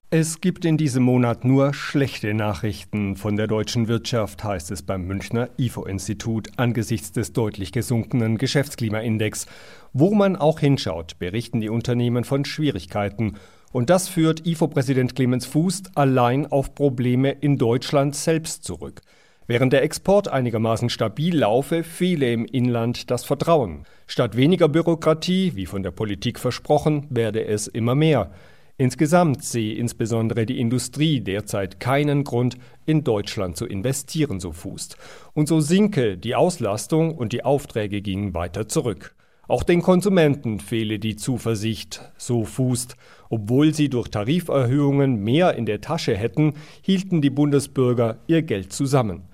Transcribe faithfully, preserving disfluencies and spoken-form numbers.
Es gibt in diesem Monat nur schlechte Nachrichten von der deutschen Wirtschaft, heißt es beim Münchner I F O-Institut angesichts des deutlich gesunkenen Geschäftsklimaindex. Wo man auch hinschaut, berichten die Unternehmen von Schwierigkeiten. Und das führt I F O-Präsident Clemens Fuß allein auf Probleme in Deutschland selbst zurück. Während der Export einigermaßen stabil laufe, fehle im Inland das Vertrauen. Statt weniger Bürokratie, wie von der Politik versprochen, werde es immer mehr. Insgesamt sehe insbesondere die Industrie derzeit keinen Grund, in Deutschland zu investieren, so Fuß. Und so sinke die Auslastung und die Aufträge gingen weiter zurück. Auch den Konsumenten fehle die Zuversicht, so Fuß. Obwohl sie durch Tariferhöhungen mehr in der Tasche hätten, hielten die Bundesbürger ihr Geld zusammen.